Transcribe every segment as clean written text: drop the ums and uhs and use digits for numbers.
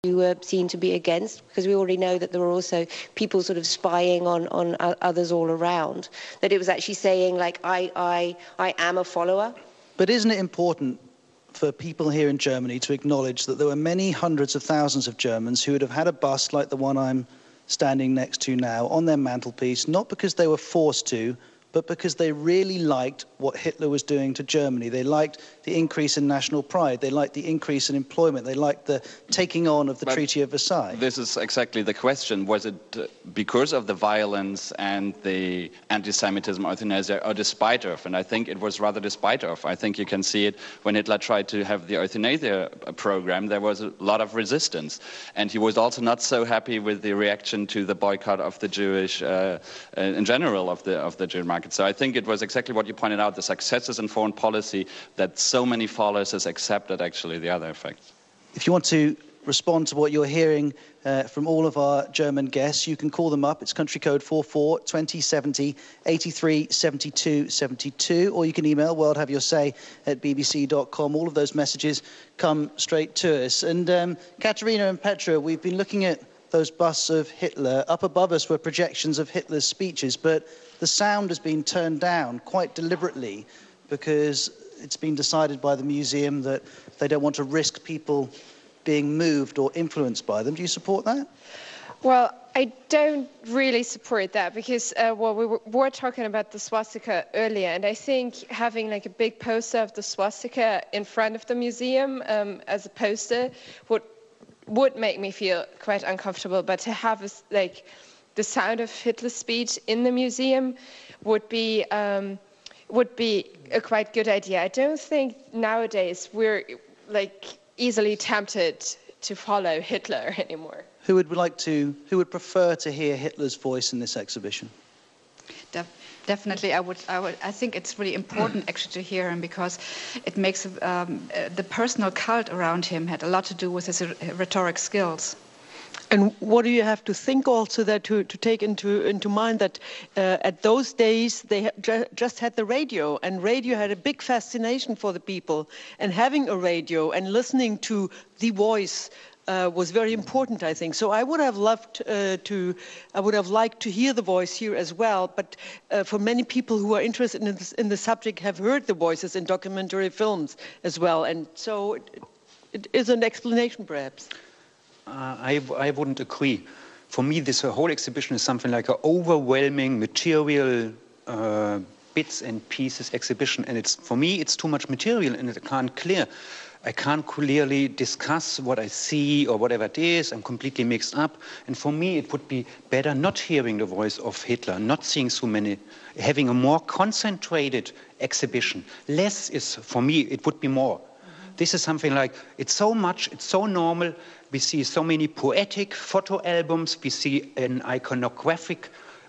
you were seen to be against? Because we already know that there were also people sort of spying on others all around, that it was actually saying, like, I am a follower. But isn't it important for people here in Germany to acknowledge that there were many hundreds of thousands of Germans who would have had a bust like the one I'm standing next to now on their mantelpiece, not because they were forced to, but because they really liked what Hitler was doing to Germany. They liked the increase in national pride. They liked the increase in employment. They liked the taking on of the Treaty of Versailles. This is exactly the question. Was it because of the violence and the anti-Semitism or euthanasia, or despite of? And I think it was rather despite of. I think you can see it when Hitler tried to have the euthanasia program. There was a lot of resistance. And he was also not so happy with the reaction to the boycott of the Jewish, in general, of the Jewish market. So I think it was exactly what you pointed out, the successes in foreign policy, that so many followers accepted actually the other effects. If you want to respond to what you're hearing from all of our German guests, you can call them up. It's country code 44 2070 83 72 72, or you can email worldhaveyoursay@bbc.com. All of those messages come straight to us. And Katerina and Petra, we've been looking at those busts of Hitler. Up above us were projections of Hitler's speeches, but the sound has been turned down quite deliberately because it's been decided by the museum that they don't want to risk people being moved or influenced by them. Do you support that? Well, I don't really support that because, we were talking about the swastika earlier, and I think having like a big poster of the swastika in front of the museum as a poster would make me feel quite uncomfortable. But to have the sound of Hitler's speech in the museum would be a quite good idea. I don't think nowadays we're easily tempted to follow Hitler anymore. Who would prefer to hear Hitler's voice in this exhibition? Definitely, I think it's really important actually to hear him, because it makes the personal cult around him had a lot to do with his rhetoric skills. And what do you have to think also that to take into mind that at those days they just had the radio, and radio had a big fascination for the people, and having a radio and listening to the voice was very important, I think. So I would have liked to hear the voice here as well. But for many people who are interested in the subject, have heard the voices in documentary films as well, and so it is an explanation, perhaps. I wouldn't agree. For me, this whole exhibition is something like an overwhelming material bits and pieces exhibition, and for me it's too much material, and I can't clearly discuss what I see or whatever it is. I'm completely mixed up. And for me, it would be better not hearing the voice of Hitler, not seeing so many, having a more concentrated exhibition. Less is, for me, it would be more. This is something like, it's so much, it's so normal. We see so many poetic photo albums. We see an iconographic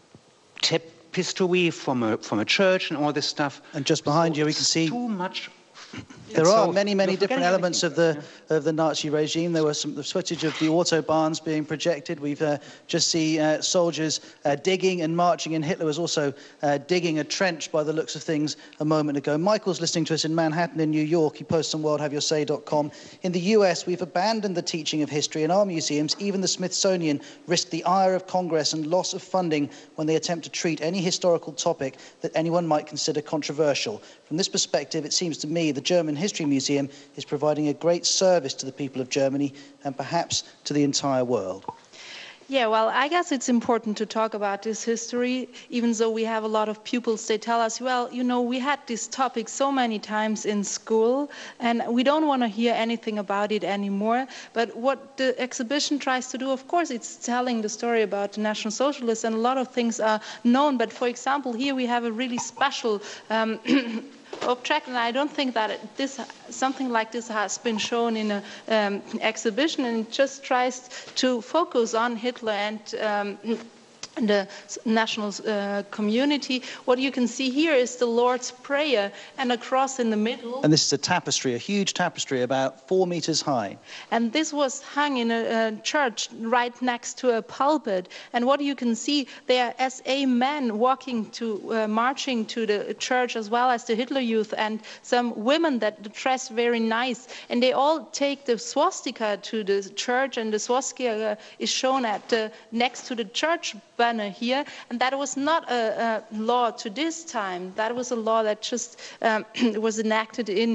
tapestry from a church and all this stuff. And just behind you, we can see too much. There are many different elements of the Nazi regime. There was some footage of the autobahns being projected. We've just seen soldiers digging and marching, and Hitler was also digging a trench by the looks of things a moment ago. Michael's listening to us in Manhattan in New York. He posts on worldhaveyoursay.com. In the US, we've abandoned the teaching of history in our museums. Even the Smithsonian risked the ire of Congress and loss of funding when they attempt to treat any historical topic that anyone might consider controversial. From this perspective, it seems to me the German History Museum is providing a great service to the people of Germany and perhaps to the entire world. Yeah, well, I guess it's important to talk about this history, even though we have a lot of pupils, they tell us, well, you know, we had this topic so many times in school, and we don't want to hear anything about it anymore. But what the exhibition tries to do, of course, it's telling the story about the National Socialists, and a lot of things are known. But for example, here we have a really special object, and I don't think that something like this has been shown in an exhibition, and it just tries to focus on Hitler and the national community. What you can see here is the Lord's Prayer and a cross in the middle. And this is a tapestry, a huge tapestry about 4 meters high. And this was hung in a church right next to a pulpit. And what you can see, there are SA men walking to, marching to the church, as well as the Hitler Youth, and some women that dress very nice. And they all take the swastika to the church, and the swastika is shown at next to the church banner here, and that was not a law to this time. That was a law that just was enacted in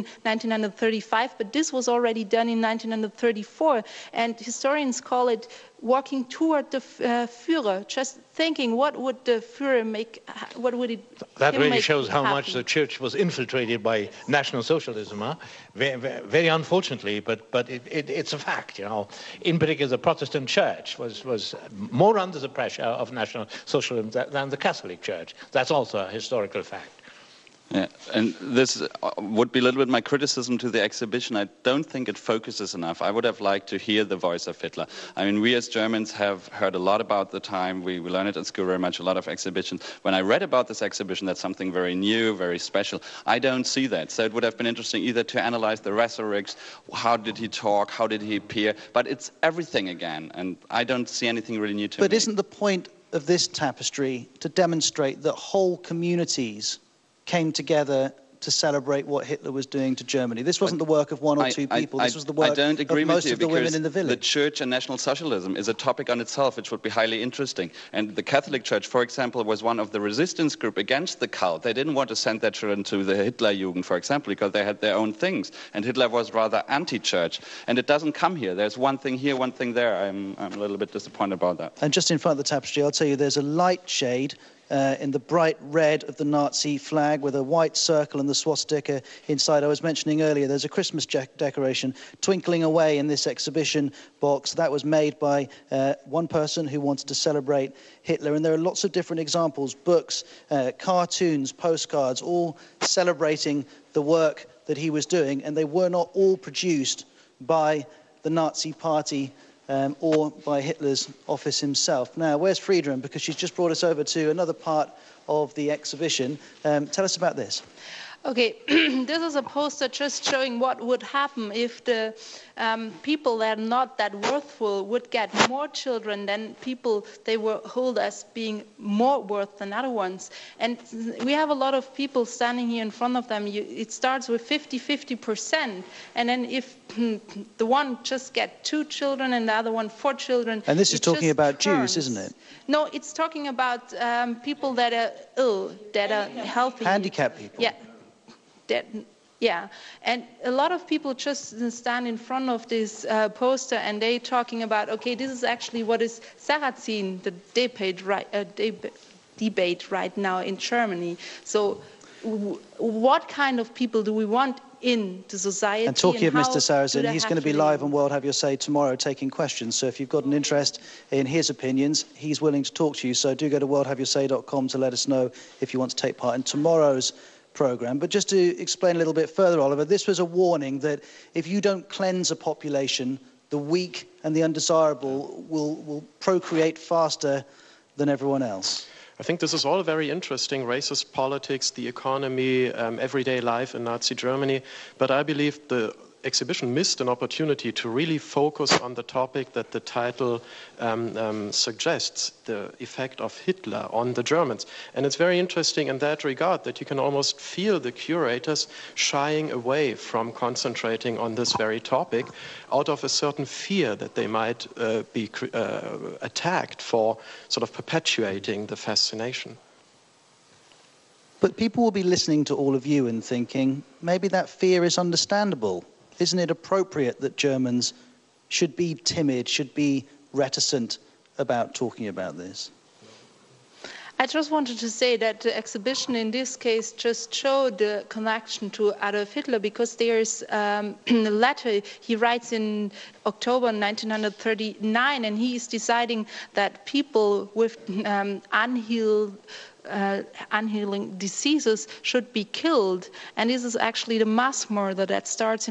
1935, but this was already done in 1934, and historians call it walking toward the Führer, just thinking, what would the Führer make, what would it That really shows how much the church was infiltrated by National Socialism, huh? Very unfortunately, but it's a fact, you know. In particular, the Protestant church was more under the pressure of National Socialism than the Catholic Church. That's also a historical fact. Yeah, and this would be a little bit my criticism to the exhibition. I don't think it focuses enough. I would have liked to hear the voice of Hitler. I mean, we as Germans have heard a lot about the time. We learn it at school very much, a lot of exhibitions. When I read about this exhibition, that's something very new, very special. I don't see that. So it would have been interesting either to analyze the rhetorics, how did he talk, how did he appear, but it's everything again, and I don't see anything really new to me. But isn't the point of this tapestry to demonstrate that whole communities came together to celebrate what Hitler was doing to Germany? This wasn't the work of one or two people. This was the work of most of the women in the village. The church and National Socialism is a topic on itself, which would be highly interesting. And the Catholic Church, for example, was one of the resistance group against the cult. They didn't want to send their children to the Hitlerjugend, for example, because they had their own things. And Hitler was rather anti-church. And it doesn't come here. There's one thing here, one thing there. I'm a little bit disappointed about that. And just in front of the tapestry, I'll tell you, there's a light shade in the bright red of the Nazi flag with a white circle and the swastika inside. I was mentioning earlier, there's a Christmas decoration twinkling away in this exhibition box. That was made by one person who wanted to celebrate Hitler. And there are lots of different examples, books, cartoons, postcards, all celebrating the work that he was doing. And they were not all produced by the Nazi Party or by Hitler's office himself. Now, where's Friedrich? Because she's just brought us over to another part of the exhibition. Tell us about this. Okay, this is a poster just showing what would happen if the people that are not that worthful would get more children than people they were hold as being more worth than other ones. And we have a lot of people standing here in front of them. It starts with 50%. And then if the one just get 2 children and the other one 4 children. And this is talking about Jews, isn't it? No, it's talking about people that are ill, that are healthy. Handicapped people. Yeah. Yeah, and a lot of people just stand in front of this poster and they talking about, okay, this is actually what is Sarrazin, the debate right now in Germany. So what kind of people do we want in the society? And talking of Mr. Sarrazin, he's going to be live on World Have Your Say tomorrow taking questions. So if you've got an interest in his opinions, he's willing to talk to you. So do go to worldhaveyoursay.com to let us know if you want to take part in tomorrow's program. But just to explain a little bit further, Oliver, this was a warning that if you don't cleanse a population, the weak and the undesirable will procreate faster than everyone else. I think this is all very interesting, racist politics, the economy, everyday life in Nazi Germany. But I believe the exhibition missed an opportunity to really focus on the topic that the title suggests, the effect of Hitler on the Germans. And it's very interesting in that regard that you can almost feel the curators shying away from concentrating on this very topic out of a certain fear that they might be attacked for sort of perpetuating the fascination. But people will be listening to all of you and thinking, maybe that fear is understandable. Isn't it appropriate that Germans should be timid, should be reticent about talking about this? I just wanted to say that the exhibition in this case just showed the connection to Adolf Hitler, because there's a letter he writes in October 1939, and he is deciding that people with unhealed unhealing diseases should be killed. And this is actually the mass murder that starts in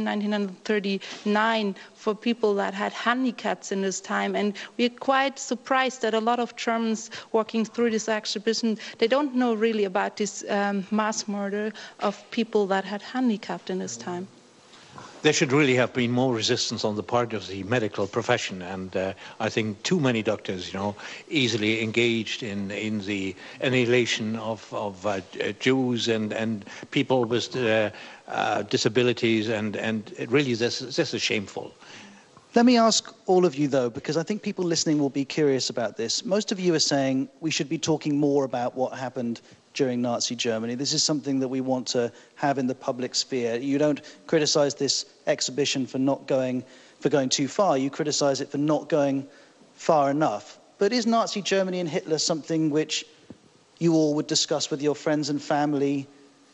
1939 for people that had handicaps in this time. And we're quite surprised that a lot of Germans walking through this exhibition, they don't know really about this mass murder of people that had handicapped in this time. There should really have been more resistance on the part of the medical profession, and I think too many doctors, easily engaged in the annihilation of Jews and people with disabilities, and really this is shameful. Let me ask all of you, though, because I think people listening will be curious about this. Most of you are saying we should be talking more about what happened during Nazi Germany. This is something that we want to have in the public sphere. You don't criticize this exhibition for going too far. You criticize it for not going far enough. But is Nazi Germany and Hitler something which you all would discuss with your friends and family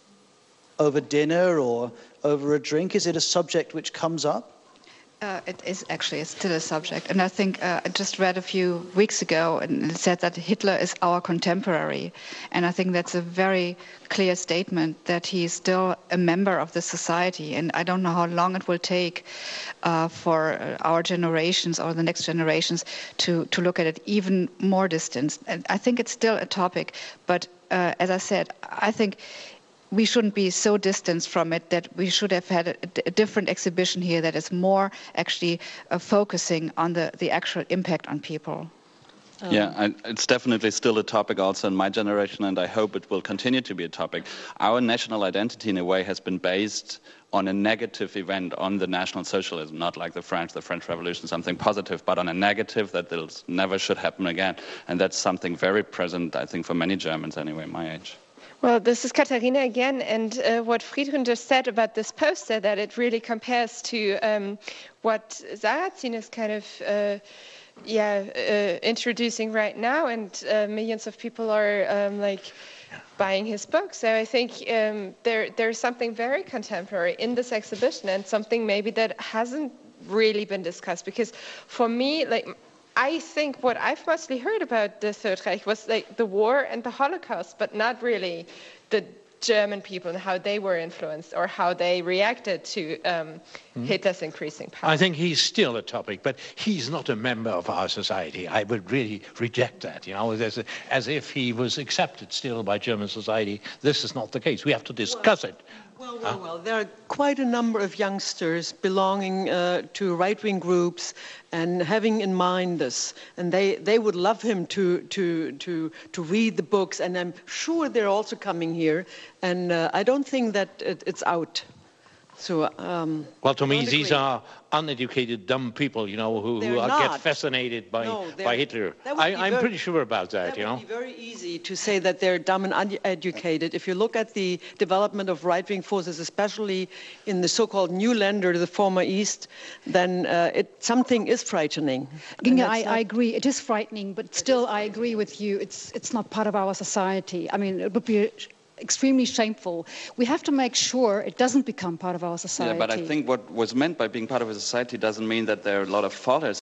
over dinner or over a drink? Is it a subject which comes up? It is actually still a subject. And I think I just read a few weeks ago and it said that Hitler is our contemporary. And I think that's a very clear statement that he is still a member of the society. And I don't know how long it will take for our generations or the next generations to look at it even more distant. And I think it's still a topic. But as I said, I think we shouldn't be so distant from it that we should have had a different exhibition here that is more actually focusing on the actual impact on people. Yeah, it's definitely still a topic also in my generation, and I hope it will continue to be a topic. Our national identity, in a way, has been based on a negative event, on the National Socialism, not like the French Revolution, something positive, but on a negative that never should happen again. And that's something very present, I think, for many Germans anyway, my age. Well, this is Katharina again, and what Friedrich just said about this poster, that it really compares to what Sarrazin is kind of introducing right now, and millions of people are buying his book. So I think there's something very contemporary in this exhibition, and something maybe that hasn't really been discussed. Because for me, I think what I've mostly heard about the Third Reich was the war and the Holocaust, but not really the German people and how they were influenced or how they reacted to Hitler's increasing power. I think he's still a topic, but he's not a member of our society. I would really reject that, as if he was accepted still by German society. This is not the case. We have to discuss it. Well, there are quite a number of youngsters belonging to right-wing groups and having in mind this, and they would love him to read the books, and I'm sure they're also coming here, and I don't think that it's out. So, well, to me, these are uneducated, dumb people, who get fascinated by Hitler. I'm pretty sure about that, It would be very easy to say that they're dumb and uneducated. If you look at the development of right-wing forces, especially in the so-called New Länder, the former East, then something is frightening. Ginga, I agree. It is frightening, but still, I agree with you. It's not part of our society. I mean, it would be extremely shameful. We have to make sure it doesn't become part of our society. Yeah, but I think what was meant by being part of a society doesn't mean that there are a lot of followers.